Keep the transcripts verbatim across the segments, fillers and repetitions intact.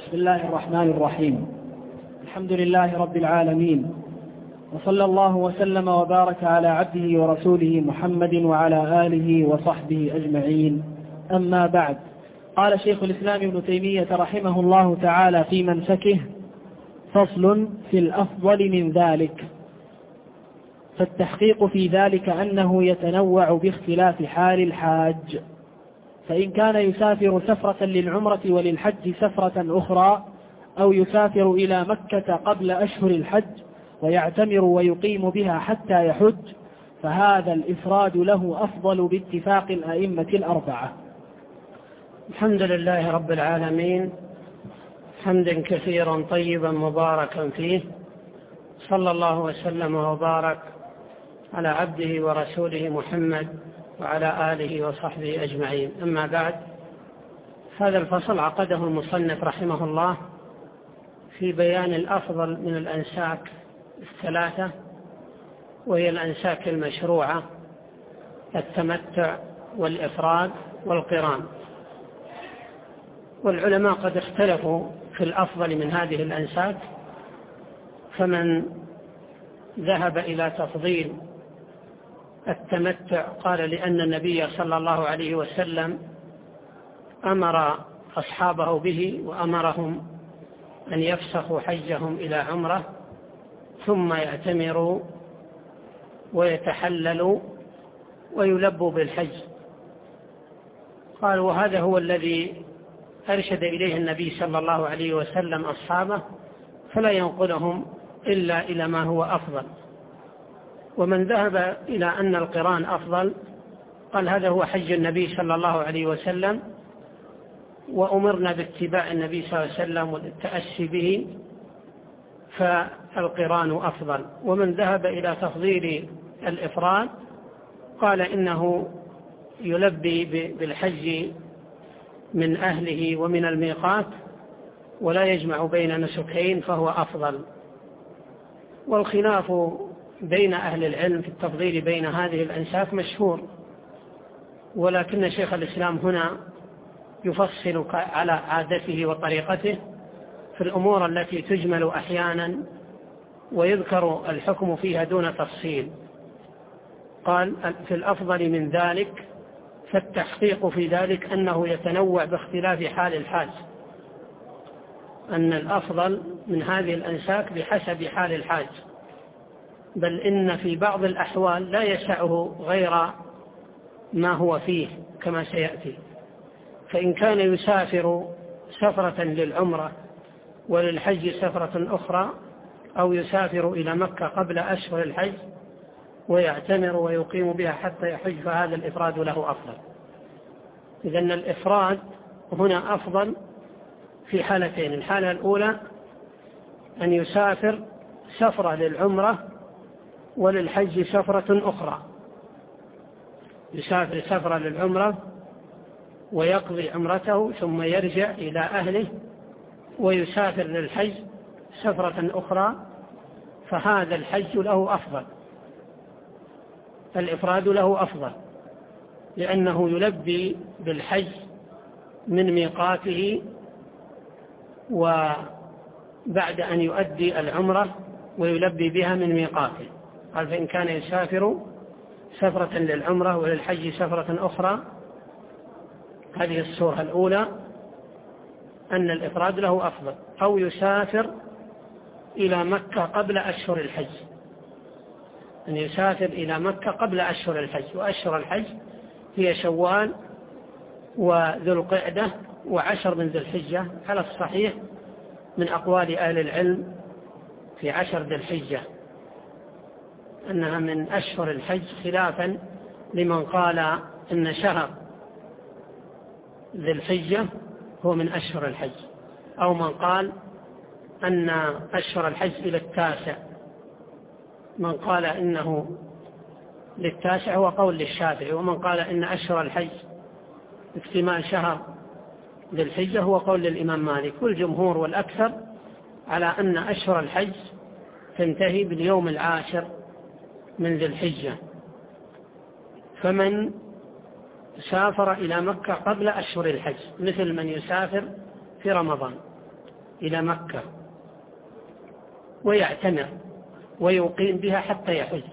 بسم الله الرحمن الرحيم. الحمد لله رب العالمين، وصلى الله وسلم وبارك على عبده ورسوله محمد وعلى آله وصحبه أجمعين. أما بعد، قال شيخ الإسلام ابن تيمية رحمه الله تعالى في منسكه: فصل في الأفضل من ذلك. فالتحقيق في ذلك أنه يتنوع باختلاف حال الحاج، فإن كان يسافر سفرة للعمرة وللحج سفرة أخرى، أو يسافر إلى مكة قبل أشهر الحج ويعتمر ويقيم بها حتى يحج، فهذا الإفراد له أفضل باتفاق الأئمة الأربعة. الحمد لله رب العالمين، حمدا كثيرا طيبا مباركا فيه، صلى الله وسلم وبارك على عبده ورسوله محمد وعلى آله وصحبه أجمعين. أما بعد، هذا الفصل عقده المصنف رحمه الله في بيان الأفضل من الأنساك الثلاثة، وهي الأنساك المشروعة: التمتع والإفراد والقران. والعلماء قد اختلفوا في الأفضل من هذه الأنساك، فمن ذهب إلى تفضيل التمتع قال لأن النبي صلى الله عليه وسلم أمر أصحابه به، وأمرهم أن يفسخوا حجهم إلى عمره ثم يعتمروا ويتحللوا ويلبوا بالحج. قال وهذا هو الذي أرشد إليه النبي صلى الله عليه وسلم أصحابه، فلا ينقلهم إلا إلى ما هو أفضل. ومن ذهب إلى أن القران أفضل قال هذا هو حج النبي صلى الله عليه وسلم، وأمرنا باتباع النبي صلى الله عليه وسلم والتأسي به، فالقران أفضل. ومن ذهب إلى تفضيل الإفراد قال إنه يلبي بالحج من أهله ومن الميقات ولا يجمع بين نسكين، فهو أفضل. والخلاف بين أهل العلم في التفضيل بين هذه الأنساك مشهور، ولكن شيخ الإسلام هنا يفصل على عادته وطريقته في الأمور التي تجمل أحيانا ويذكر الحكم فيها دون تفصيل. قال في الأفضل من ذلك، فالتحقيق في ذلك أنه يتنوع باختلاف حال الحاج، أن الأفضل من هذه الأنساك بحسب حال الحاج، بل إن في بعض الأحوال لا يسعه غير ما هو فيه كما سيأتي. فإن كان يسافر سفرة للعمرة وللحج سفرة أخرى، أو يسافر إلى مكة قبل أشهر الحج ويعتمر ويقيم بها حتى يحج، فهذا الإفراد له أفضل. إذن الإفراد هنا أفضل في حالتين: الحالة الأولى أن يسافر سفرة للعمرة وللحج سفرة أخرى، يسافر سفرة للعمرة ويقضي عمرته ثم يرجع إلى أهله، ويسافر للحج سفرة أخرى، فهذا الحج له أفضل، الإفراد له أفضل، لأنه يلبي بالحج من ميقاته وبعد أن يؤدي العمرة ويلبي بها من ميقاته. قال فإن كان يسافر سفرة للعمرة وللحج سفرة أخرى، هذه الصورة الأولى أن الإفراد له أفضل. أو يسافر إلى مكة قبل أشهر الحج، أن يسافر إلى مكة قبل أشهر الحج، وأشهر الحج هي شوال وذو القعدة وعشر من ذي الحجة، على الصحيح من أقوال أهل العلم في عشر ذي الحجة أنها من أشهر الحج، خلافا لمن قال إن شهر ذي الحجة هو من أشهر الحج، أو من قال أن أشهر الحج إلى التاسع. من قال إنه للتاسع هو قول للشافعي، ومن قال إن أشهر الحج اكتمال شهر ذي الحجة هو قول للإمام مالك. والجمهور والأكثر على أن أشهر الحج تنتهي باليوم العاشر من ذي الحجة. فمن سافر إلى مكة قبل أشهر الحج مثل من يسافر في رمضان، إلى مكة ويعتمر ويقيم بها حتى يحج.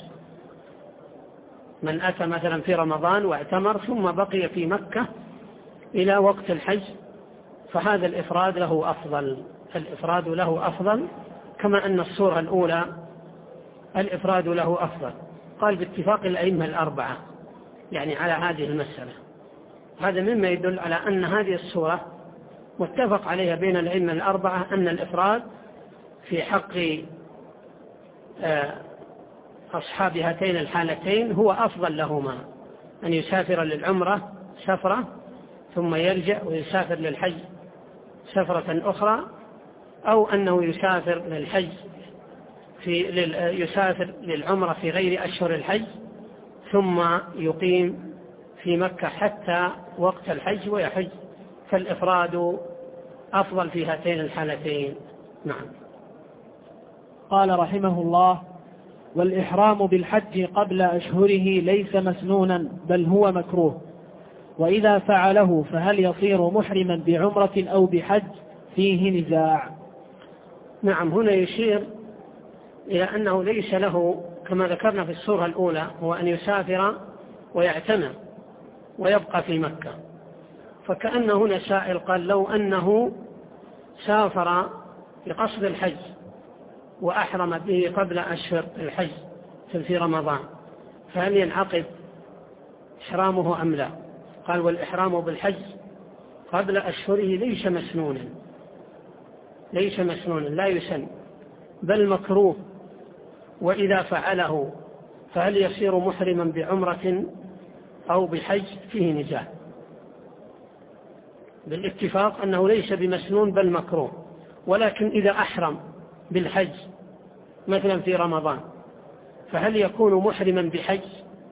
من أتى مثلا في رمضان واعتمر ثم بقي في مكة إلى وقت الحج فهذا الإفراد له أفضل، الإفراد له أفضل، كما أن الصورة الأولى الإفراد له أفضل. قال باتفاق الأئمة الأربعة يعني على هذه المسألة. هذا مما يدل على أن هذه الصورة متفق عليها بين الأئمة الأربعة أن الإفراد في حق أصحاب هاتين الحالتين هو أفضل لهما، أن يسافر للعمرة سفرة ثم يرجع ويسافر للحج سفرة أخرى، أو أنه يسافر للحج في يسافر للعمرة في غير أشهر الحج ثم يقيم في مكة حتى وقت الحج ويحج، فالإفراد أفضل في هاتين الحالتين. نعم. قال رحمه الله: والإحرام بالحج قبل أشهره ليس مسنونا بل هو مكروه، وإذا فعله فهل يصير محرما بعمرة أو بحج؟ فيه نزاع. نعم، هنا يشير إلى أنه ليس له كما ذكرنا في السورة الأولى هو أن يسافر ويعتمر ويبقى في مكة، فكأن هنا سائل قال لو أنه سافر لقصد الحج وأحرم به قبل أشهر الحج في رمضان فهل ينعقد إحرامه أم لا؟ قال والإحرام بالحج قبل أشهره ليس مسنونا، ليس مسنونا لا يسن بل مكروه، وإذا فعله فهل يصير محرما بعمرة أو بحج؟ فيه نزاع. بالاتفاق أنه ليس بمسنون بل مكروه، ولكن إذا أحرم بالحج مثلا في رمضان فهل يكون محرما بحج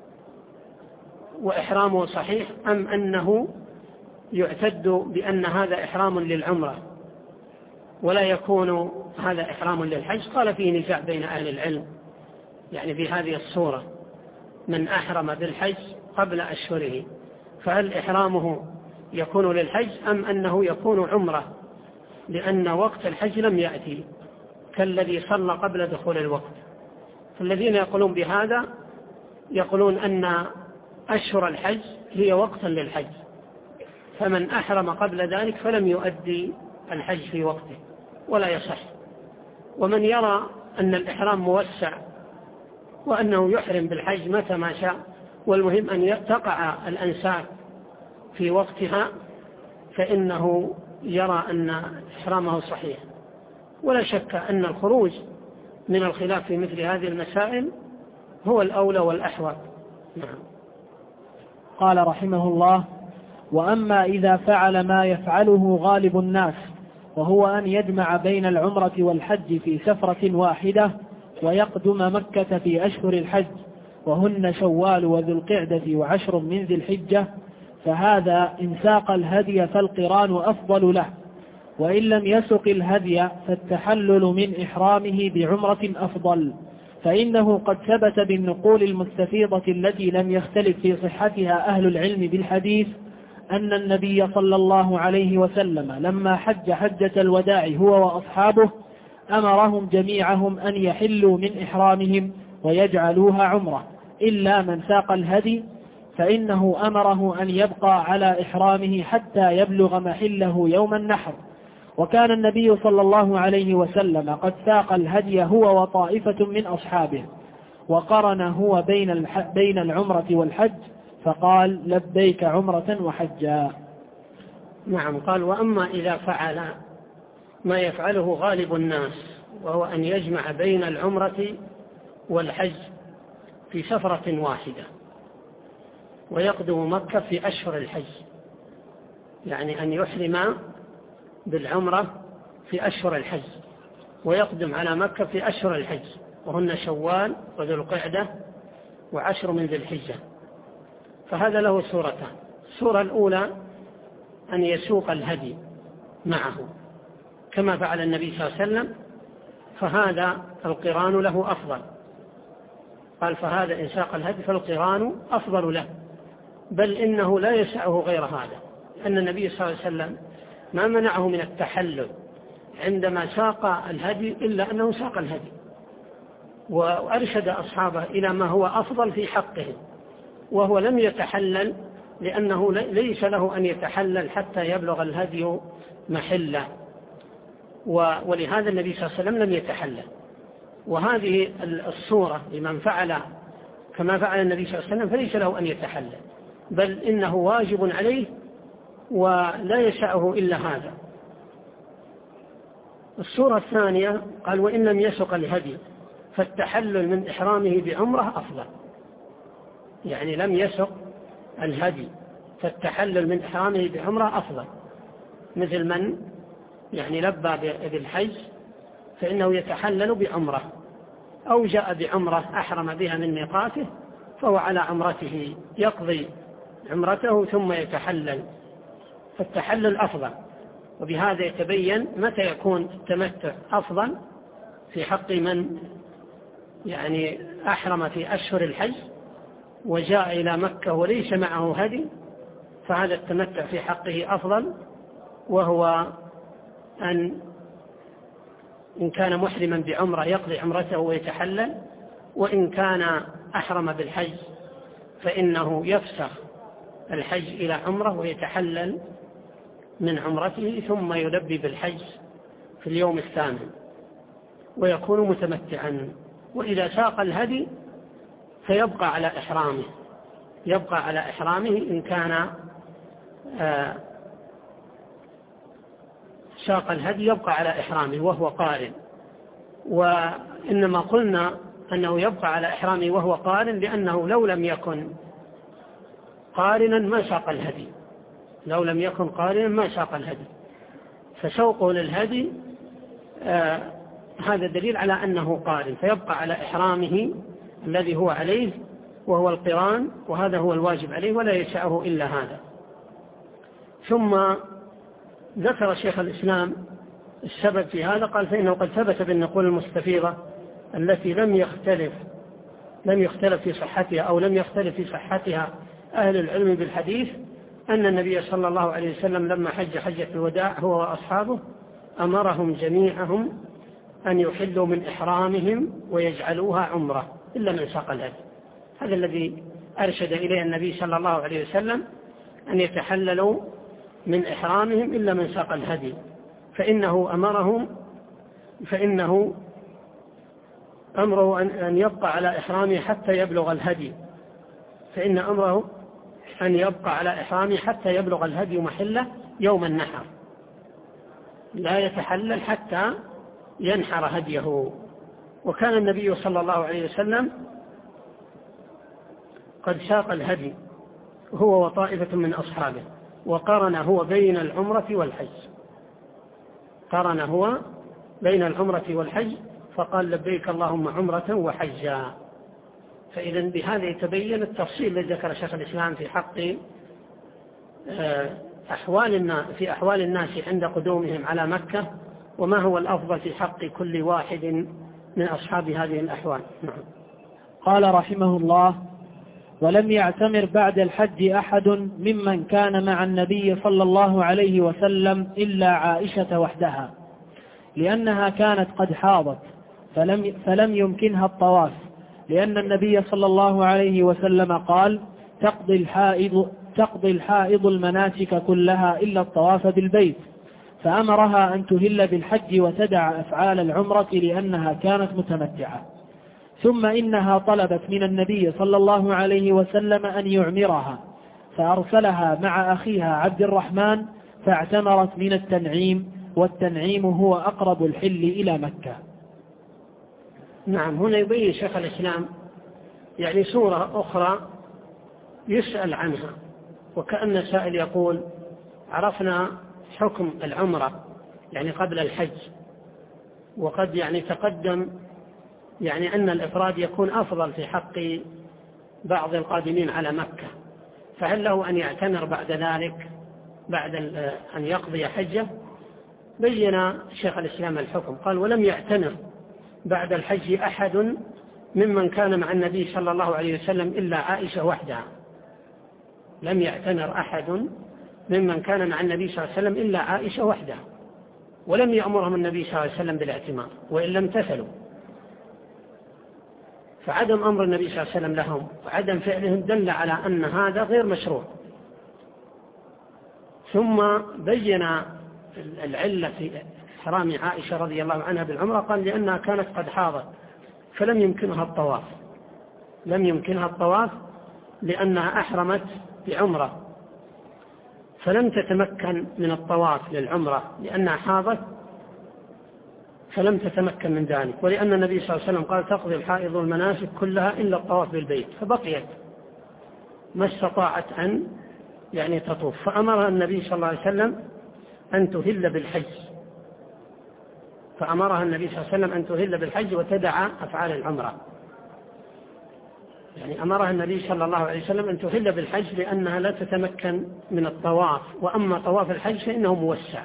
وإحرامه صحيح، أم أنه يعتد بأن هذا إحرام للعمرة ولا يكون هذا إحرام للحج؟ قال فيه نزاع بين أهل العلم يعني في هذه الصورة، من أحرم بالحج قبل أشهره فهل إحرامه يكون للحج أم أنه يكون عمرة لأن وقت الحج لم يأتي كالذي صلى قبل دخول الوقت. فالذين يقولون بهذا يقولون أن أشهر الحج هي وقتا للحج، فمن أحرم قبل ذلك فلم يؤدي الحج في وقته ولا يصح. ومن يرى أن الإحرام موسع وأنه يحرم بالحج متى ما شاء والمهم أن تقع الأنساك في وقتها فإنه يرى أن إحرامه صحيح. ولا شك أن الخروج من الخلاف في مثل هذه المسائل هو الأولى والأحوط. نعم. قال رحمه الله: وأما إذا فعل ما يفعله غالب الناس وهو أن يجمع بين العمرة والحج في سفرة واحدة ويقدم مكة في أشهر الحج وهن شوال وذو القعدة وعشر من ذي الحجة فهذا إن ساق الهدي فالقران أفضل له، وإن لم يسق الهدي فالتحلل من إحرامه بعمرة أفضل، فإنه قد ثبت بالنقول المستفيضة التي لم يختلف في صحتها أهل العلم بالحديث أن النبي صلى الله عليه وسلم لما حج حجة الوداع هو وأصحابه أمرهم جميعهم أن يحلوا من إحرامهم ويجعلوها عمرة إلا من ساق الهدي، فإنه أمره أن يبقى على إحرامه حتى يبلغ محله يوم النحر. وكان النبي صلى الله عليه وسلم قد ساق الهدي هو وطائفة من أصحابه وقرن هو بين بين العمرة والحج فقال لبيك عمرة وحجا. نعم. قال وأما إذا فعل ما يفعله غالب الناس وهو أن يجمع بين العمرة والحج في سفرة واحدة ويقدم مكة في أشهر الحج، يعني أن يحرم بالعمرة في أشهر الحج ويقدم على مكة في أشهر الحج وهن شوال وذو القعدة وعشر من ذي الحجة، فهذا له صورتان. الصورة الأولى أن يسوق الهدي معه كما فعل النبي صلى الله عليه وسلم، فهذا القران له أفضل. قال فهذا إن ساق الهدي فالقران أفضل له، بل إنه لا يسعه غير هذا، أن النبي صلى الله عليه وسلم ما منعه من التحلل عندما ساق الهدي إلا أنه ساق الهدي، وأرشد أصحابه إلى ما هو أفضل في حقه، وهو لم يتحلل، لأنه ليس له أن يتحلل حتى يبلغ الهدي محله، ولهذا النبي صلى الله عليه وسلم لم يتحلل. وهذه الصورة لمن فعل كما فعل النبي صلى الله عليه وسلم فليس له أن يتحلل، بل إنه واجب عليه ولا يشاءه إلا هذا. الصورة الثانية قال: وإن لم يسق الهدي فالتحلل من إحرامه بعمرة أفضل. يعني لم يسق الهدي فالتحلل من إحرامه بعمرة أفضل، مثل من يعني لبى بالحج فإنه يتحلل بعمرة، أو جاء بعمرة أحرم بها من ميقاته فهو على عمرته يقضي عمرته ثم يتحلل، فالتحلل أفضل. وبهذا يتبين متى يكون التمتع أفضل في حق من يعني أحرم في أشهر الحج وجاء إلى مكة وليس معه هدي، فهذا التمتع في حقه أفضل، وهو أن إن كان محرما بعمرة يقضي عمرته ويتحلل، وإن كان أحرم بالحج فإنه يفسخ الحج إلى عمرة ويتحلل من عمرته ثم يلبي بالحج في اليوم الثامن ويكون متمتعا. وإذا ساق الهدي فيبقى على إحرامه، يبقى على إحرامه إن كان آه ساق الهدي يبقى على إحرامه وهو قارن. وإنما قلنا أنه يبقى على إحرامه وهو قارن لأنه لو لم يكن قارنا ما ساق الهدي، لو لم يكن قارنا ما ساق الهدي، فسوقه للهدي آه هذا دليل على أنه قارن، فيبقى على إحرامه الذي هو عليه وهو القران، وهذا هو الواجب عليه ولا يشاءه إلا هذا. ثم ذكر شيخ الإسلام السبب في هذا، قال: فإنه قد ثبت بالنقول المستفيضة التي لم يختلف لم يختلف في صحتها أو لم يختلف في صحتها أهل العلم بالحديث، أن النبي صلى الله عليه وسلم لما حج حجة الوداع هو وأصحابه أمرهم جميعهم أن يحلوا من إحرامهم ويجعلوها عمرة إلا من ساق الهدي. هذا الذي أرشد إليه النبي صلى الله عليه وسلم، أن يتحللوا من إحرامهم إلا من ساق الهدي، فإنه أمرهم فإنه أمره أن يبقى على إحرامه حتى يبلغ الهدي فإن أمره أن يبقى على إحرامه حتى يبلغ الهدي محله يوم النحر، لا يتحلل حتى ينحر هديه. وكان النبي صلى الله عليه وسلم قد ساق الهدي هو وطائفة من أصحابه، وقرن هو بين العمرة والحج، قرن هو بين العمرة والحج فقال: لبيك اللهم عمرة وحجا. فإذا بهذا يتبين التفصيل الذي ذكر شيخ الإسلام في حق أحوال الناس في أحوال الناس عند قدومهم على مكة، وما هو الأفضل في حق كل واحد من أصحاب هذه الأحوال. نعم. قال رحمه الله: ولم يعتمر بعد الحج أحد ممن كان مع النبي صلى الله عليه وسلم إلا عائشة وحدها، لأنها كانت قد حاضت فلم, فلم يمكنها الطواف، لأن النبي صلى الله عليه وسلم قال: تقضي الحائض, تقضي الحائض المناسك كلها إلا الطواف بالبيت، فأمرها أن تهل بالحج وتدع أفعال العمرة لأنها كانت متمتعة. ثم إنها طلبت من النبي صلى الله عليه وسلم أن يعمرها، فأرسلها مع أخيها عبد الرحمن فاعتمرت من التنعيم، والتنعيم هو أقرب الحل إلى مكة. نعم. هنا يبين شيخ الإسلام يعني صورة أخرى يسأل عنها، وكأن سائل يقول: عرفنا حكم العمرة يعني قبل الحج، وقد يعني تقدم يعني أن الإفراد يكون أفضل في حق بعض القادمين على مكة، فهل له أن يعتمر بعد ذلك بعد أن يقضي حجه؟ بين شيخ الإسلام الحكم، قال: ولم يعتمر بعد الحج أحد ممن كان مع النبي صلى الله عليه وسلم إلا عائشة وحدها. لم يعتمر أحد ممن كان مع النبي صلى الله عليه وسلم إلا عائشة وحدها، ولم يأمرهم النبي صلى الله عليه وسلم بالاعتمار وإلا امتثلوا. فعدم أمر النبي صلى الله عليه وسلم لهم وعدم فعلهم دل على أن هذا غير مشروع. ثم بين العلة في إحرام عائشة رضي الله عنها بالعمرة، قال لأنها كانت قد حاضت فلم يمكنها الطواف، لم يمكنها الطواف لأنها أحرمت بعمرة، فلم تتمكن من الطواف للعمرة لأنها حاضت، فلم تتمكن من ذلك. ولأن النبي صلى الله عليه وسلم قال تقضي الحائض المناسك كلها إلا الطواف بالبيت، فبقيت ما استطاعت أن يعني تطوف، فأمرها النبي صلى الله عليه وسلم أن تهل بالحج، فأمرها النبي صلى الله عليه وسلم أن تهل بالحج وتدع أفعال العمرة. يعني أمرها النبي صلى الله عليه وسلم أن تهل بالحج لأنها لا تتمكن من الطواف، وأما طواف الحج فإنه موسع.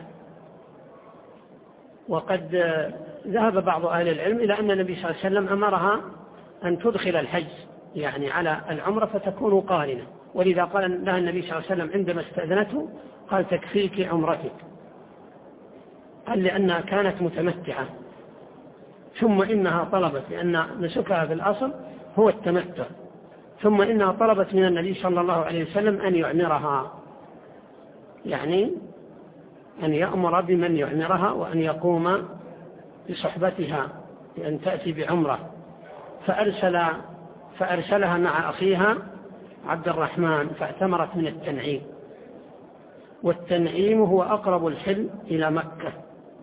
وقد ذهب بعض أهل العلم إلى أن النبي صلى الله عليه وسلم أمرها أن تدخل الحج يعني على العمرة فتكون قارنة، ولذا قال لها النبي صلى الله عليه وسلم عندما استأذنته قال تكفيك عمرتك، قال لأنها كانت متمتعة، ثم إنها طلبت لأن نسكها في الأصل هو التمتع، ثم إنها طلبت من النبي صلى الله عليه وسلم أن يعمرها، يعني أن يأمر بمن يعمرها وأن يقوم بصحبتها بأن تأتي بعمرة، فأرسل فأرسلها مع أخيها عبد الرحمن فاعتمرت من التنعيم، والتنعيم هو أقرب الحل إلى مكة.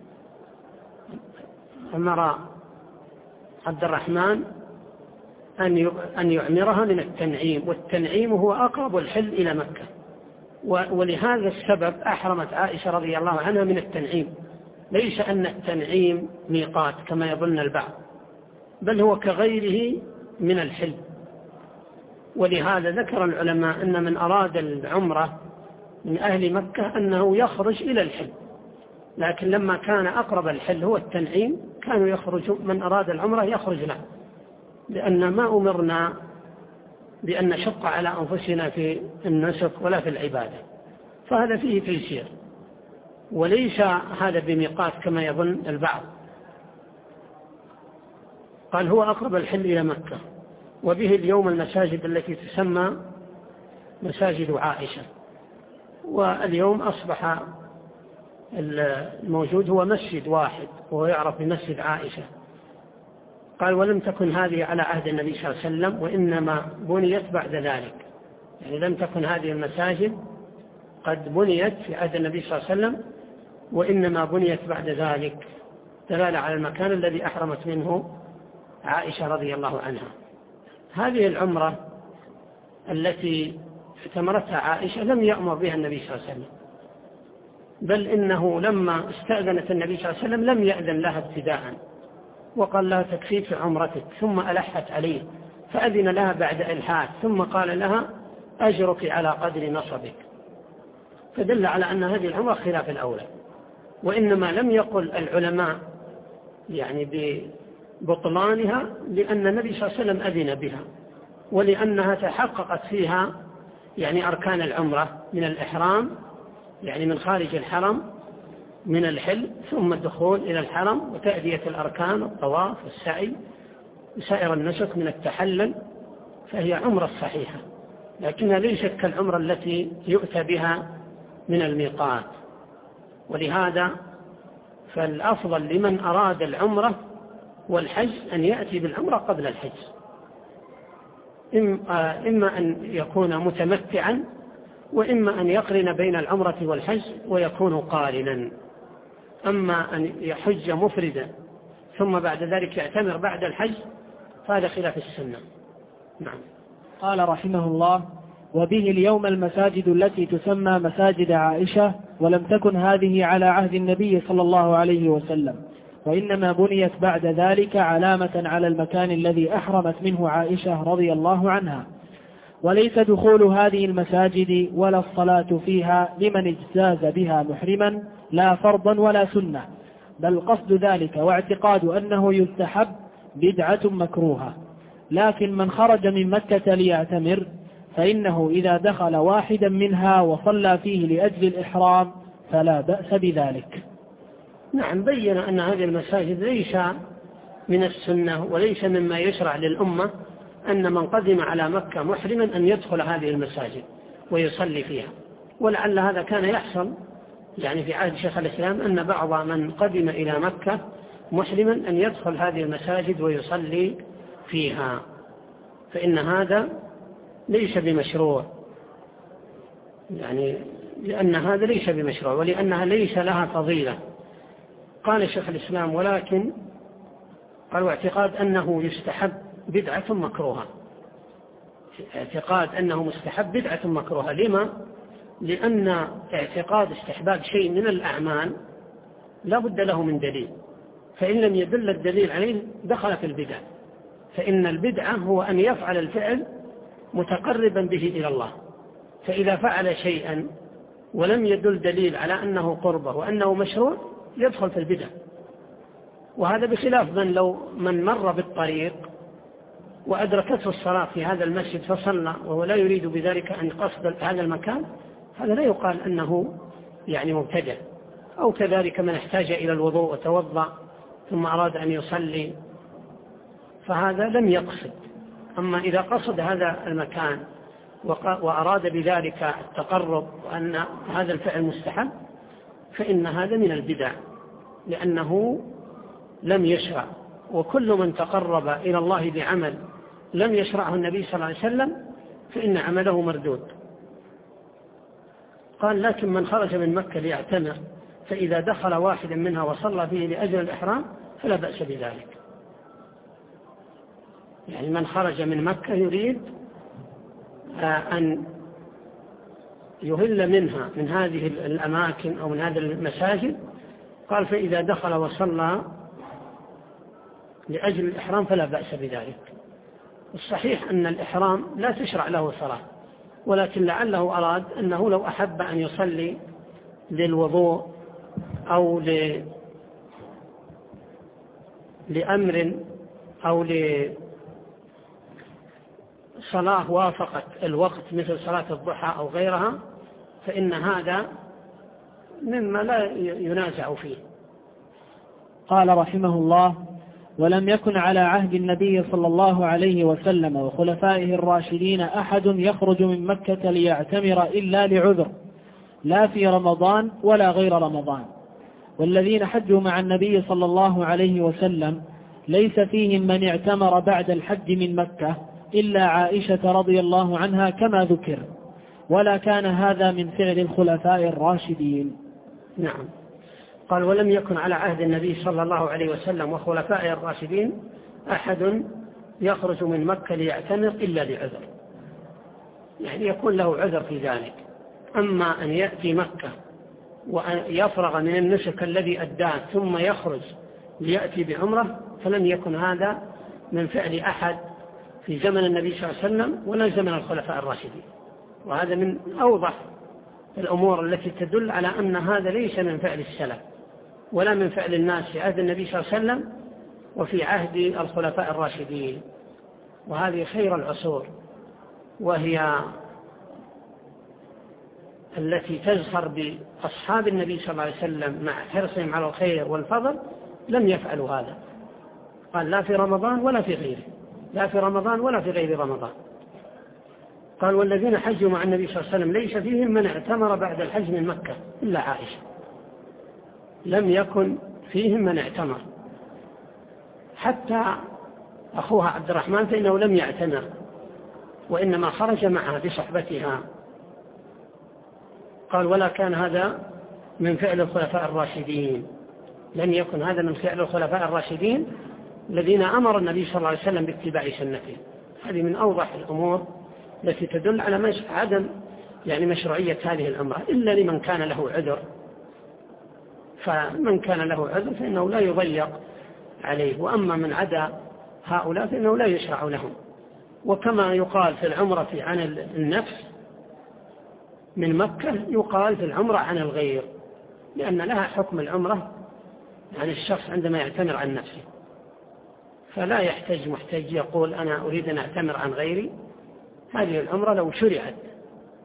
أمر عبد الرحمن أن يعمرها من التنعيم، والتنعيم هو أقرب الحل إلى مكة، ولهذا السبب أحرمت عائشة رضي الله عنها من التنعيم، ليس أن التنعيم ميقات كما يظن البعض، بل هو كغيره من الحل. ولهذا ذكر العلماء أن من أراد العمرة من أهل مكة أنه يخرج إلى الحل، لكن لما كان أقرب الحل هو التنعيم كانوا يخرج من أراد العمرة يخرج له، لأن ما أمرنا بأن نشق على أنفسنا في النسك ولا في العبادة، فهذا فيه تيسير، وليس هذا بميقات كما يظن البعض. قال هو أقرب الحل إلى مكة، وبه اليوم المساجد التي تسمى مساجد عائشة، واليوم أصبح الموجود هو مسجد واحد وهو يعرف بمسجد عائشة. قال ولم تكن هذه على عهد النبي صلى الله عليه وسلم وإنما بنيت بعد ذلك، يعني لم تكن هذه المساجد قد بنيت في عهد النبي صلى الله عليه وسلم وإنما بنيت بعد ذلك، دلالة على المكان الذي أحرمت منه عائشة رضي الله عنها. هذه العمرة التي اعتمرتها عائشة لم يأمر بها النبي صلى الله عليه وسلم، بل إنه لما استأذنت النبي صلى الله عليه وسلم لم يأذن لها ابتداء، وقال لها تكفيك عمرتك، ثم ألحت عليه فأذن لها بعد إلحاح، ثم قال لها أجرك على قدر نصبك، فدل على أن هذه العمرة خلاف الأولى. وإنما لم يقل العلماء يعني ببطلانها لأن النبي صلى الله عليه وسلم أذن بها، ولأنها تحققت فيها يعني أركان العمرة من الإحرام، يعني من خارج الحرم من الحل، ثم الدخول إلى الحرم وتأدية الأركان الطواف والسعي وسائر النسك من التحلل، فهي عمرة صحيحة، لكنها ليست كالعمرة التي يؤتى بها من الميقات. ولهذا فالأفضل لمن أراد العمرة والحج أن يأتي بالعمرة قبل الحج، إما أن يكون متمتعا وإما أن يقرن بين العمرة والحج ويكون قارنا. أما أن يحج مفردا ثم بعد ذلك يعتمر بعد الحج فهذا خلاف السنة. نعم. قال رحمه الله وبه اليوم المساجد التي تسمى مساجد عائشة، ولم تكن هذه على عهد النبي صلى الله عليه وسلم، وإنما بنيت بعد ذلك علامة على المكان الذي أحرمت منه عائشة رضي الله عنها. وليس دخول هذه المساجد ولا الصلاة فيها لمن اجتاز بها محرما لا فرضا ولا سنة، بل قصد ذلك واعتقاد أنه يستحب بدعة مكروهة. لكن من خرج من مكة ليعتمر فإنه إذا دخل واحدا منها وصلى فيه لأجل الإحرام فلا بأس بذلك. نعم، بين أن هذه المساجد ليس من السنة وليس مما يشرع للأمة أن من قدم على مكة محرما أن يدخل هذه المساجد ويصلي فيها. ولعل هذا كان يحصل يعني في عهد شيخ الإسلام أن بعض من قدم إلى مكة محرما أن يدخل هذه المساجد ويصلي فيها، فإن هذا ليس بمشروع، يعني لأن هذا ليس بمشروع ولأنها ليس لها فضيلة. قال شيخ الإسلام: ولكن قال واعتقاد أنه يستحب بدعة مكروهة. اعتقاد أنه مستحب بدعة مكروهة. لما؟ لأن اعتقاد استحباب شيء من الأعمال لا بد له من دليل، فإن لم يدل الدليل عليه دخل في البدع. فإن البدعة هو أن يفعل الفعل متقربا به إلى الله، فإذا فعل شيئا ولم يدل دليل على أنه قربه وأنه مشروع يدخل في البدع. وهذا بخلاف من لو من مر بالطريق وأدركته الصلاة في هذا المسجد فصلى وهو لا يريد بذلك أن قصد هذا المكان، هذا لا يقال أنه يعني مبتدع. أو كذلك من احتاج إلى الوضوء وتوضأ ثم أراد أن يصلي فهذا لم يقصد. أما إذا قصد هذا المكان وأراد بذلك التقرب وأن هذا الفعل مستحب فإن هذا من البدع، لأنه لم يشرع. وكل من تقرب إلى الله بعمل لم يشرعه النبي صلى الله عليه وسلم فإن عمله مردود. قال: لكن من خرج من مكة ليعتمر فإذا دخل واحدا منها وصلى فيه لأجل الإحرام فلا بأس بذلك. يعني من خرج من مكة يريد أن يهل منها من هذه الأماكن أو من هذه المساجد، قال: فإذا دخل وصلى لأجل الإحرام فلا بأس بذلك. الصحيح أن الإحرام لا تشرع له صلاة، ولكن لعله أراد أنه لو أحب أن يصلي للوضوء أو لأمر أو لصلاة وافقت الوقت مثل صلاة الضحى أو غيرها فإن هذا مما لا ينازع فيه. قال رحمه الله: ولم يكن على عهد النبي صلى الله عليه وسلم وخلفائه الراشدين أحد يخرج من مكة ليعتمر إلا لعذر، لا في رمضان ولا غير رمضان. والذين حجوا مع النبي صلى الله عليه وسلم ليس فيهم من اعتمر بعد الحج من مكة إلا عائشة رضي الله عنها كما ذكر، ولا كان هذا من فعل الخلفاء الراشدين. نعم. قال: ولم يكن على عهد النبي صلى الله عليه وسلم وخلفائه الراشدين أحد يخرج من مكة ليعتمر إلا لعذر، يعني يكون له عذر في ذلك. أما أن يأتي مكة وأن يفرغ من النسك الذي أداه ثم يخرج ليأتي بعمرة فلم يكن هذا من فعل أحد في زمن النبي صلى الله عليه وسلم ولا زمن الخلفاء الراشدين. وهذا من أوضح الأمور التي تدل على أن هذا ليس من فعل السلف ولا من فعل الناس في عهد النبي صلى الله عليه وسلم وفي عهد الخلفاء الراشدين. وهذه خير العصور، وهي التي تزخر بأصحاب النبي صلى الله عليه وسلم مع حرصهم على الخير والفضل، لم يفعلوا هذا. قال: لا في رمضان ولا في غيره، لا في رمضان ولا في غير رمضان. قال: والذين حجوا مع النبي صلى الله عليه وسلم ليس فيهم من اعتمر بعد الحج من مكة إلا عائشة، لم يكن فيهم من اعتمر. حتى أخوها عبد الرحمن فإنه لم يعتمر وإنما خرج معها بصحبتها. قال: ولا كان هذا من فعل الخلفاء الراشدين، لن يكن هذا من فعل الخلفاء الراشدين الذين أمر النبي صلى الله عليه وسلم باتباع سنته. هذه من أوضح الأمور التي تدل على مش عدم يعني مشروعية هذه الأمر إلا لمن كان له عذر. فمن كان له عذر فإنه لا يضيق عليه، وأما من عدا هؤلاء فإنه لا يشرع لهم. وكما يقال في العمرة عن النفس من مكة يقال في العمرة عن الغير، لأن لها حكم العمرة عن الشخص عندما يعتمر عن نفسه. فلا يحتاج محتاج يقول أنا أريد أن أعتمر عن غيري. هذه العمرة لو شرعت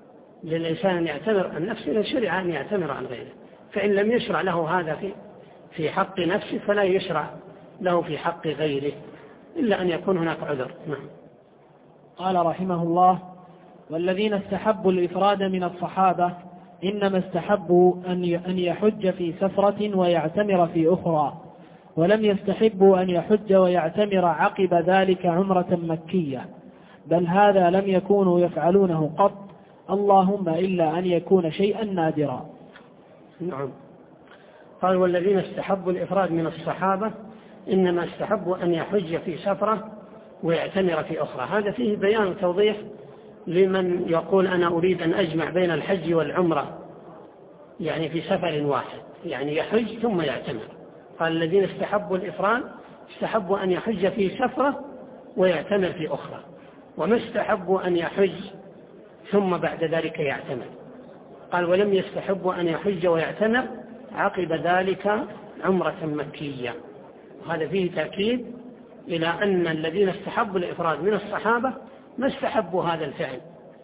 للإنسان أن يعتمر عن نفسه لشرع أن يعتمر عن غيره. فإن لم يشرع له هذا في في حق نفسه فلا يشرع له في حق غيره إلا أن يكون هناك عذر. نعم. قال رحمه الله: والذين استحبوا الإفراد من الصحابة إنما استحبوا أن يحج في سفرة ويعتمر في أخرى، ولم يستحبوا أن يحج ويعتمر عقب ذلك عمرة مكية، بل هذا لم يكونوا يفعلونه قط، اللهم إلا أن يكون شيئا نادرا. نعم. قال: والذين استحبوا الإفراد من الصحابة إنما استحبوا أن يحج في سفرة ويعتمر في أخرى. هذا فيه بيان وتوضيح لمن يقول أنا أريد أن أجمع بين الحج والعمرة، يعني في سفر واحد، يعني يحج ثم يعتمر. قال: الذين استحبوا الإفراد استحبوا أن يحج في سفرة ويعتمر في أخرى، وما استحبوا أن يحج ثم بعد ذلك يعتمر. قال: ولم يستحبوا أن يحج ويعتمر عقب ذلك عمرة مكية. وهذا فيه تأكيد إلى أن الذين استحبوا الإفراد من الصحابة ما استحبوا هذا الفعل.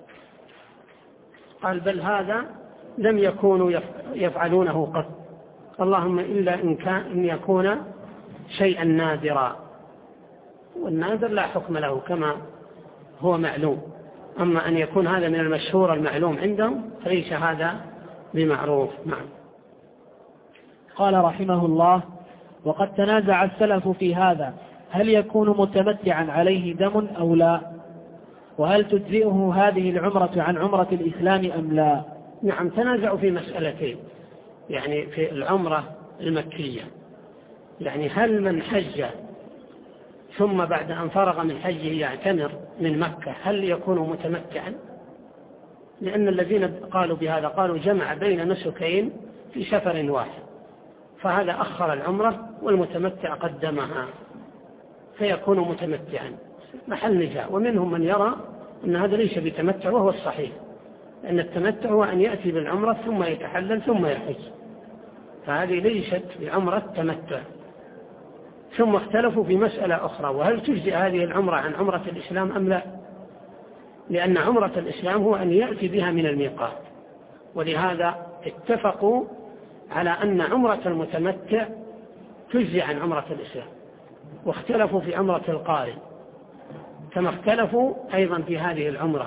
قال: بل هذا لم يكونوا يفعلونه قط، اللهم إلا إن كان إن يكون شيئا نادرا، والنادر لا حكم له كما هو معلوم. أما أن يكون هذا من المشهور المعلوم عندهم فليس هذا بمعروف. نعم. قال رحمه الله: وقد تنازع السلف في هذا، هل يكون متمتعا عليه دم أو لا؟ وهل تجزئه هذه العمرة عن عمرة الإسلام أم لا؟ نعم، تنازعوا في مسألتين، يعني في العمرة المكية، يعني هل من حج ثم بعد أن فرغ من حجه يعتمر من مكة هل يكون متمتعا؟ لأن الذين قالوا بهذا قالوا جمع بين نسكين في سفر واحد، فهذا أخر العمرة والمتمتع قدمها فيكون متمتعا، محل نزاع. ومنهم من يرى أن هذا ليس بتمتع وهو الصحيح، لأن التمتع هو أن يأتي بالعمرة ثم يتحلل ثم يحج، فهذه ليست بعمرة تمتع. ثم اختلفوا في مسألة أخرى، وهل تجزئ هذه العمرة عن عمرة الإسلام أم لا؟ لأن عمرة الإسلام هو أن يأتي بها من الميقات، ولهذا اتفقوا على أن عمرة المتمتع تجزئ عن عمرة الإسلام، واختلفوا في عمرة القارن كما اختلفوا أيضا في هذه العمرة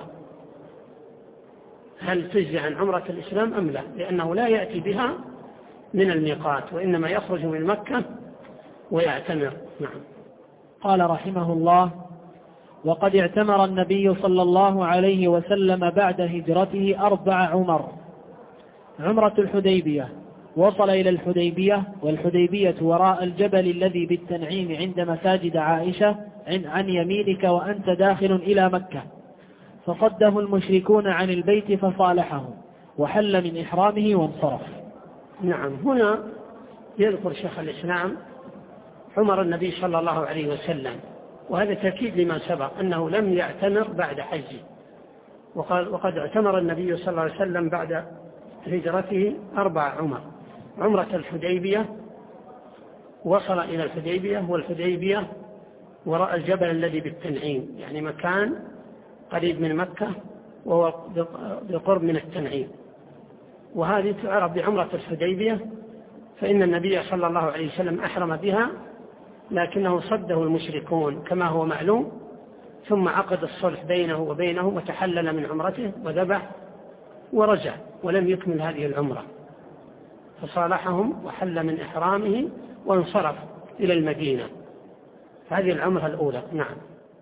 هل تجزئ عن عمرة الإسلام أم لا، لأنه لا يأتي بها من الميقات وإنما يخرج من مكة ويعتمر. نعم. قال رحمه الله: وقد اعتمر النبي صلى الله عليه وسلم بعد هجرته أربع عمر. عمرة الحديبية، وصل إلى الحديبية، والحديبية وراء الجبل الذي بالتنعيم عند مساجد عائشة عن يمينك وأنت داخل إلى مكة، فصده المشركون عن البيت فصالحه وحل من إحرامه وانصرف. نعم. هنا يذكر شيخ الإسلام عمر النبي صلى الله عليه وسلم، وهذا تأكيد لما سبق أنه لم يعتمر بعد حجه، وقال وقد اعتمر النبي صلى الله عليه وسلم بعد هجرته أربع عمر. عمرة الحديبية، وصل إلى الحديبية، والحديبية وراء الجبل الذي بالتنعيم، يعني مكان قريب من مكة وهو بقرب من التنعيم، وهذه تعرف بعمرة الحديبية، فإن النبي صلى الله عليه وسلم أحرم بها لكنه صده المشركون كما هو معلوم، ثم عقد الصلح بينه وبينه وتحلل من عمرته وذبح ورجع ولم يكمل هذه العمرة، فصالحهم وحل من إحرامه وانصرف إلى المدينة. هذه العمرة الأولى. نعم.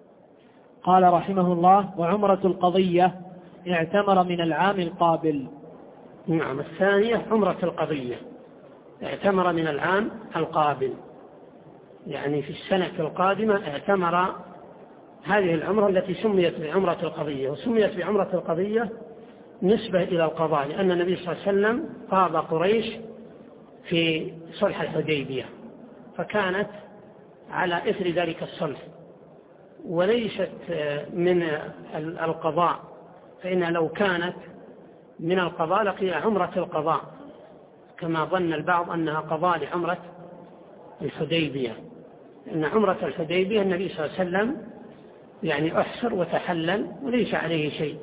قال رحمه الله: وعمرة القضية اعتمر من العام القابل. نعم. الثانية عمرة القضية، اعتمر من العام القابل، يعني في السنة القادمة اعتمر هذه العمرة التي سميت بعمرة القضية، وسميت بعمرة القضية نسبة إلى القضاء، لأن النبي صلى الله عليه وسلم قاضى قريش في صلح الحديبية، فكانت على إثر ذلك الصلح وليست من القضاء، فإنها لو كانت من القضاء لقي عمرة القضاء كما ظن البعض أنها قضاء لعمرة الحديبية، لأن عمرة الحديبية النبي صلى الله عليه وسلم يعني أحصر وتحلل وليس عليه شيء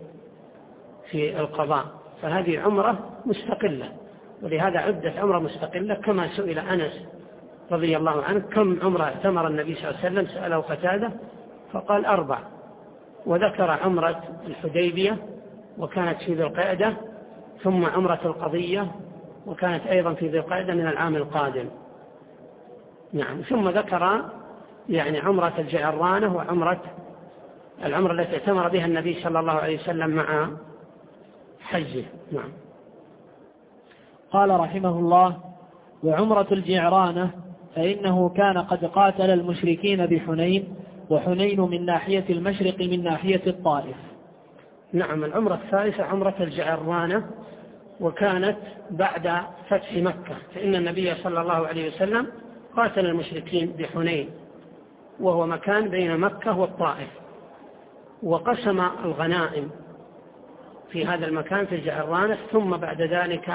في القضاء، فهذه عمرة مستقلة، ولهذا عدت عمرة مستقلة كما سئل أنس رضي الله عنه كم عمرة اعتمر النبي صلى الله عليه وسلم؟ سأله قتادة فقال أربع، وذكر عمرة الحديبية وكانت في ذي القعدة، ثم عمرة القضية وكانت أيضا في ذي القعدة من العام القادم. نعم. ثم ذكر يعني عمرة الجعرانة وعمرة العمرة التي اعتمر بها النبي صلى الله عليه وسلم مع حجه. نعم. قال رحمه الله: وعمرة الجعرانة فإنه كان قد قاتل المشركين بحنين، وحنين من ناحية المشرق من ناحية الطائف. نعم. العمرة الثالثة عمرة الجعرانة، وكانت بعد فتح مكة، فإن النبي صلى الله عليه وسلم قاتل المشركين بحنين، وهو مكان بين مكة والطائف، وقسم الغنائم في هذا المكان في الجعرانة، ثم بعد ذلك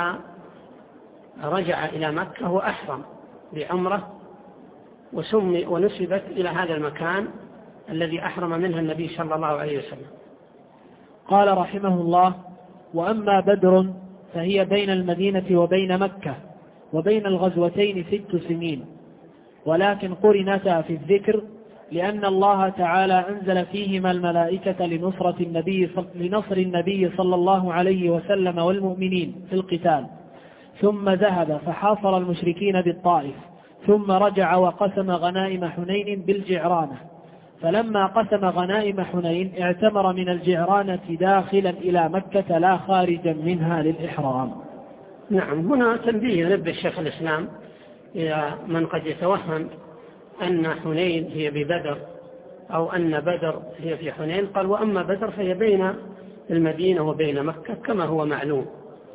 رجع إلى مكة وأحرم بعمرة وسمي ونسبت إلى هذا المكان الذي أحرم منها النبي صلى الله عليه وسلم. قال رحمه الله: وأما بدر فهي بين المدينة وبين مكة، وبين الغزوتين ست سنين، ولكن قرنتا في الذكر لأن الله تعالى أنزل فيهما الملائكة لنصرة النبي لنصر النبي صلى الله عليه وسلم والمؤمنين في القتال، ثم ذهب فحاصر المشركين بالطائف، ثم رجع وقسم غنائم حنين بالجعرانة، فلما قسم غنائم حنين اعتمر من الجعرانة داخلا إلى مكة لا خارجا منها للإحرام. نعم. هنا تنبيه ينبه الشيخ الإسلام إلى من قد يتوهم أن حنين هي ببدر أو أن بدر هي في حنين. قال: وأما بدر فهي بين المدينة وبين مكة كما هو معلوم،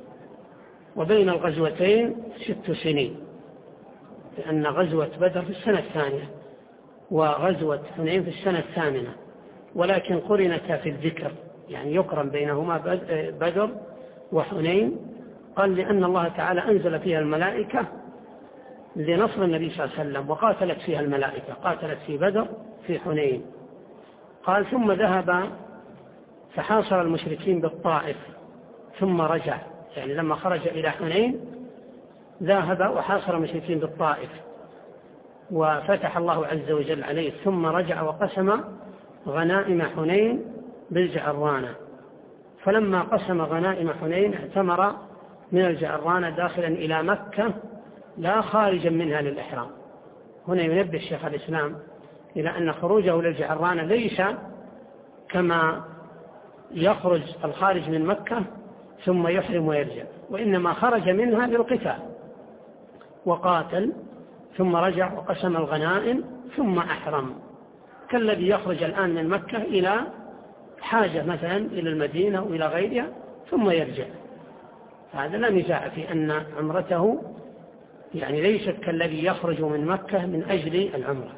وبين الغزوتين ست سنين، لأن غزوة بدر في السنة الثانية وغزوة حنين في السنة الثامنة، ولكن قرنتا في الذكر، يعني يقرن بينهما بدر وحنين. قال: لأن الله تعالى أنزل فيها الملائكة لنصر النبي صلى الله عليه وسلم، وقاتلت فيها الملائكة، قاتلت في بدر في حنين. قال: ثم ذهب فحاصر المشركين بالطائف ثم رجع، يعني لما خرج إلى حنين ذهب وحاصر المشركين بالطائف وفتح الله عز وجل عليه، ثم رجع وقسم غنائم حنين بالجعرانة، فلما قسم غنائم حنين اعتمر من الجعرانة داخلا إلى مكة لا خارجا منها للإحرام. هنا ينبه الشيخ الإسلام إلى أن خروجه للجعرانة ليس كما يخرج الخارج من مكة ثم يحرم ويرجع، وإنما خرج منها للقتال وقاتل ثم رجع وقسم الغنائم ثم أحرم، كالذي يخرج الآن من مكة إلى حاجة مثلا إلى المدينة وإلى غيرها ثم يرجع. هذا لا نزاع في أن عمرته يعني ليست كالذي يخرج من مكة من أجل العمرة.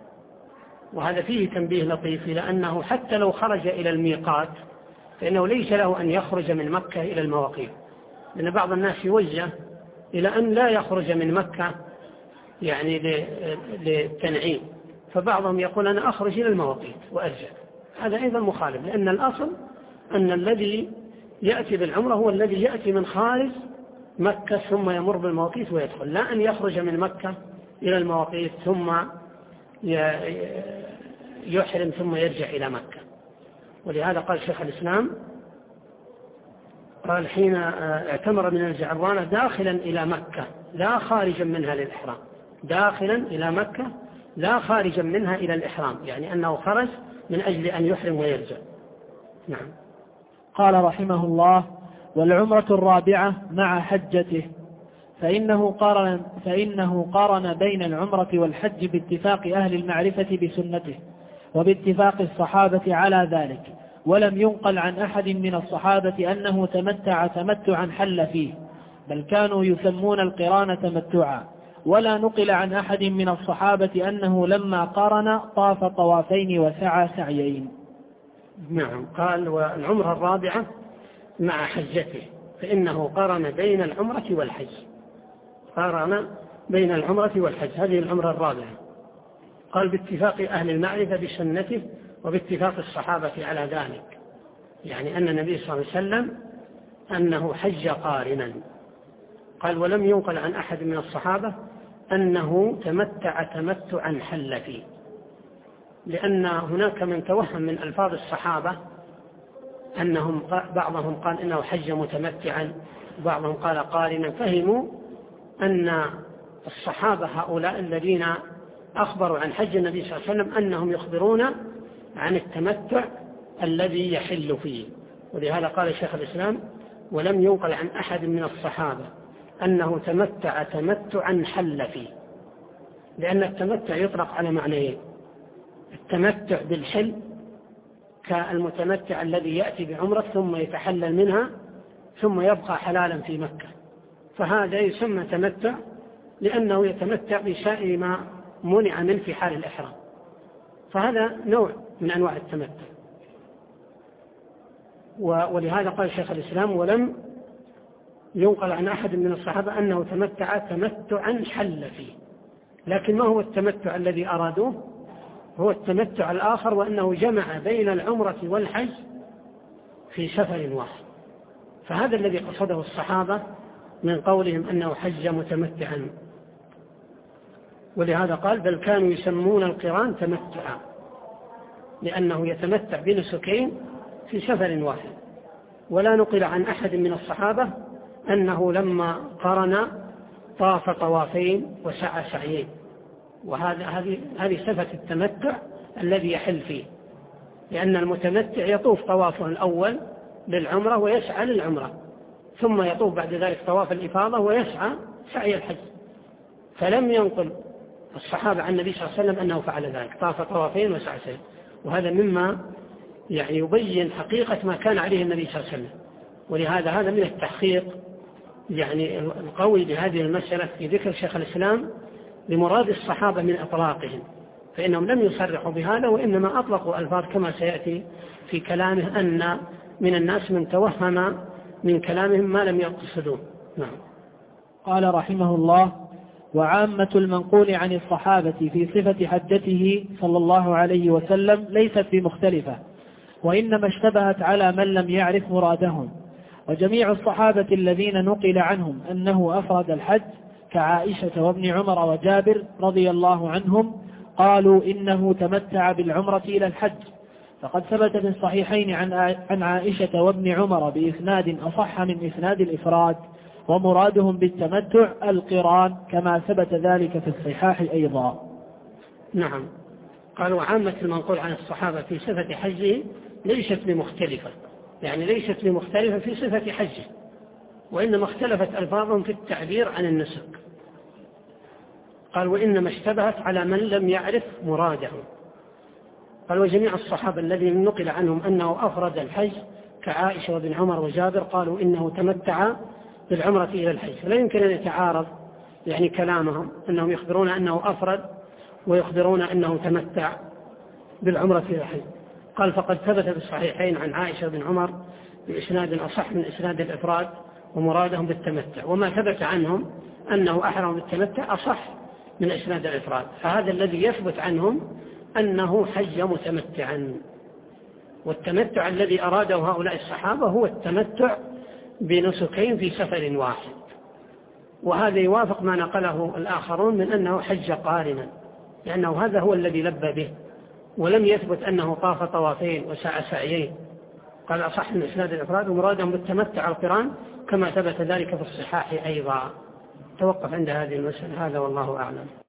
وهذا فيه تنبيه لطيف، لأنه حتى لو خرج إلى الميقات فإنه ليس له أن يخرج من مكة إلى المواقيت، لأن بعض الناس يوجه إلى أن لا يخرج من مكة يعني للتنعيم، فبعضهم يقول أنا أخرج إلى المواقيت وأرجع. هذا أيضا مخالف، لأن الأصل أن الذي يأتي بالعمرة هو الذي يأتي من خارج مكة ثم يمر بالمواقيت ويدخل، لا أن يخرج من مكة إلى المواقيت ثم يحرم ثم يرجع إلى مكة. ولهذا قال شيخ الإسلام قال: حين اعتمر من الجعرانة داخلا إلى مكة لا خارجا منها للإحرام، داخلا إلى مكة لا خارجا منها إلى الإحرام، يعني أنه خرج من أجل أن يحرم ويرجع. نعم. قال رحمه الله: والعمرة الرابعة مع حجته، فإنه قارن, فإنه قارن بين العمرة والحج باتفاق أهل المعرفة بسنته وباتفاق الصحابة على ذلك، ولم ينقل عن أحد من الصحابة أنه تمتع تمتعا حل فيه، بل كانوا يسمون القران تمتعا، ولا نقل عن أحد من الصحابة أنه لما قارن طاف طوافين وسعى سعيين. نعم. قال: والعمرة الرابعة مع حجته، فإنه قارن بين العمرة والحج، قارن بين العمرة والحج، هذه العمرة الرابعة. قال: باتفاق أهل المعرفة بسنته وباتفاق الصحابة على ذلك، يعني أن النبي صلى الله عليه وسلم أنه حج قارنا. قال: ولم ينقل عن أحد من الصحابة أنه تمتع تمتعا حل فيه، لأن هناك من توهم من ألفاظ الصحابة أنهم بعضهم قال إنه حج متمتعا، بعضهم قال قارنا، فهموا أن الصحابة هؤلاء الذين أخبروا عن حج النبي صلى الله عليه وسلم أنهم يخبرون عن التمتع الذي يحل فيه. ولهذا قال شيخ الإسلام: ولم ينقل عن أحد من الصحابة أنه تمتع تمتعا حل فيه، لأن التمتع يطلق على معنيين: التمتع بالحل كالمتمتع الذي يأتي بعمرة ثم يتحلل منها ثم يبقى حلالا في مكة، فهذا يسمى تمتع لأنه يتمتع بسائر ما منع منه في حال الإحرام، فهذا نوع من أنواع التمتع. ولهذا قال شيخ الإسلام: ولم ينقل عن أحد من الصحابة أنه تمتع تمتعا حل فيه. لكن ما هو التمتع الذي أرادوه؟ هو التمتع الآخر، وأنه جمع بين العمرة والحج في سفر واحد، فهذا الذي قصده الصحابة من قولهم أنه حج متمتعا. ولهذا قال: بل كانوا يسمون القران تمتعا، لأنه يتمتع بنسكين في سفر واحد. ولا نقل عن أحد من الصحابة أنه لما قرن طاف طوافين وسعى سعيين، وهذا هذه هذه صفة التمتع الذي يحل فيه، لأن المتمتع يطوف طوافه الأول للعمرة ويسعى للعمرة، ثم يطوف بعد ذلك طواف الإفاضة ويسعى سعي الحج. فلم ينقل الصحابة عن النبي صلى الله عليه وسلم أنه فعل ذلك، طاف طوافين وسعى سعيين. وهذا مما يعني يبين حقيقة ما كان عليه النبي صلى الله عليه وسلم. ولهذا هذا من التحقيق يعني القوي لهذه المسألة في ذكر شيخ الإسلام لمراد الصحابة من إطلاقهم، فإنهم لم يصرحوا بهذا، وإنما أطلقوا ألفاظ كما سيأتي في كلامه أن من الناس من توهم من كلامهم ما لم يقصدوه. نعم. قال رحمه الله: وعامة المنقول عن الصحابة في صفة حجته صلى الله عليه وسلم ليست بمختلفة، وإنما اشتبهت على من لم يعرف مرادهم. وجميع الصحابة الذين نقل عنهم أنه أفرد الحج كعائشة وابن عمر وجابر رضي الله عنهم قالوا إنه تمتع بالعمرة إلى الحج، فقد ثبت في الصحيحين عن عائشة وابن عمر بإسناد أصح من إسناد الإفراد، ومرادهم بالتمتع القران كما ثبت ذلك في الصحاح أيضا. نعم. قالوا عامة المنقول عن الصحابة في صفة حجه ليست بمختلفة، يعني ليست بمختلفة في صفة حجه، وإنما اختلفت ألفاظهم في التعبير عن النسك. قال: وإنما اشتبهت على من لم يعرف مراده. قال: وجميع الصحابة الذين نقل عنهم أنه أفرد الحج كعائشة وابن عمر وجابر قالوا إنه تمتع بالعمرة إلى الحج. فلا يمكن أن يتعارض يعني كلامهم أنهم يخبرون أنه أفرد ويخبرون أنه تمتع بالعمرة إلى الحج. قال: فقد ثبت في الصحيحين عن عائشة وابن عمر بإسناد أصح من إسناد الإفراد، ومرادهم بالتمتع، وما ثبت عنهم أنه أحرم بالتمتع أصح من إسناد الإفراد، فهذا الذي يثبت عنهم أنه حج متمتعا. والتمتع الذي أراده هؤلاء الصحابة هو التمتع بنسكين في سفر واحد، وهذا يوافق ما نقله الآخرون من أنه حج قارنا، لأنه هذا هو الذي لبى به، ولم يثبت أنه طاف طوافين وسعى سعيين. قال: أصح من إسناد الإفراد، ومرادهم بالتمتع القران كما ثبت ذلك في الصحاح أيضا. توقف عند هذه المسألة، هذا والله أعلم.